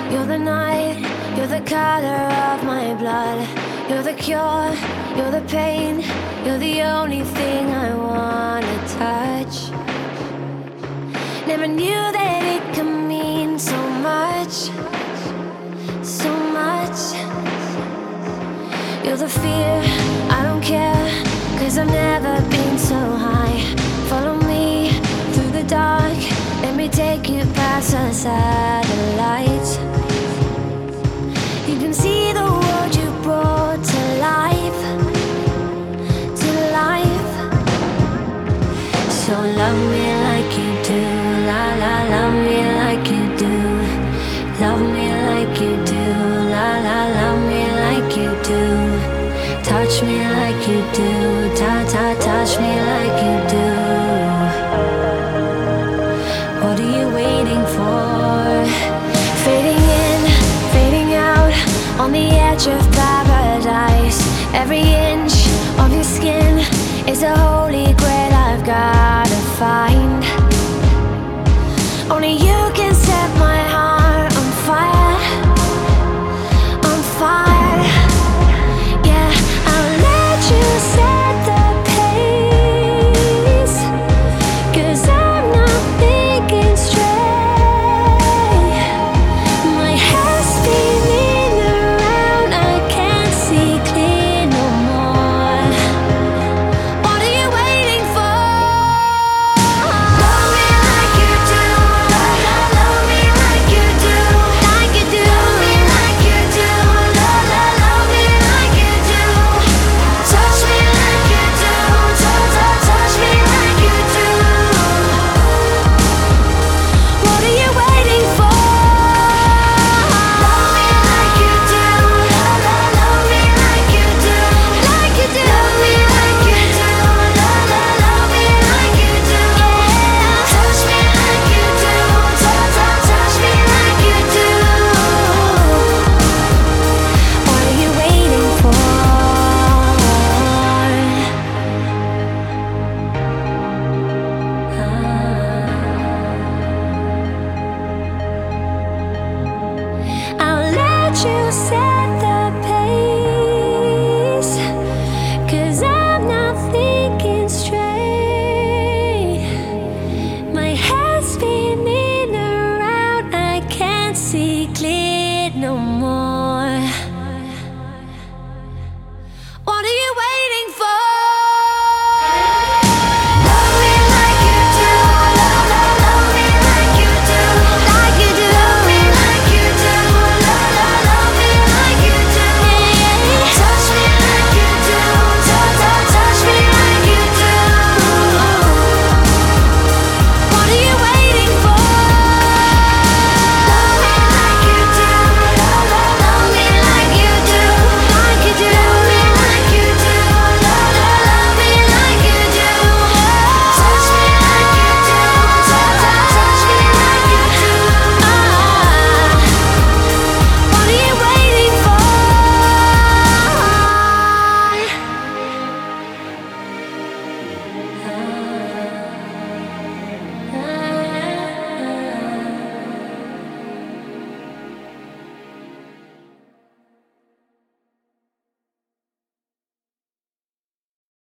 You're the night, you're the color of my blood. You're the cure, you're the pain. You're the only thing I wanna touch. Never knew that it could mean so much, so much. You're the fear, I don't care, 'cause I've never been so high. Follow me through the dark, let me take you past the satellites. You can see the world you brought to life, to life. So love me like you do, la la, love me like you do. Love me like you do, la la, love me like you do. Touch me like you do, ta ta, touch me like you do. What are you waiting for? Fading in, fading out, on the edge of paradise. Every inch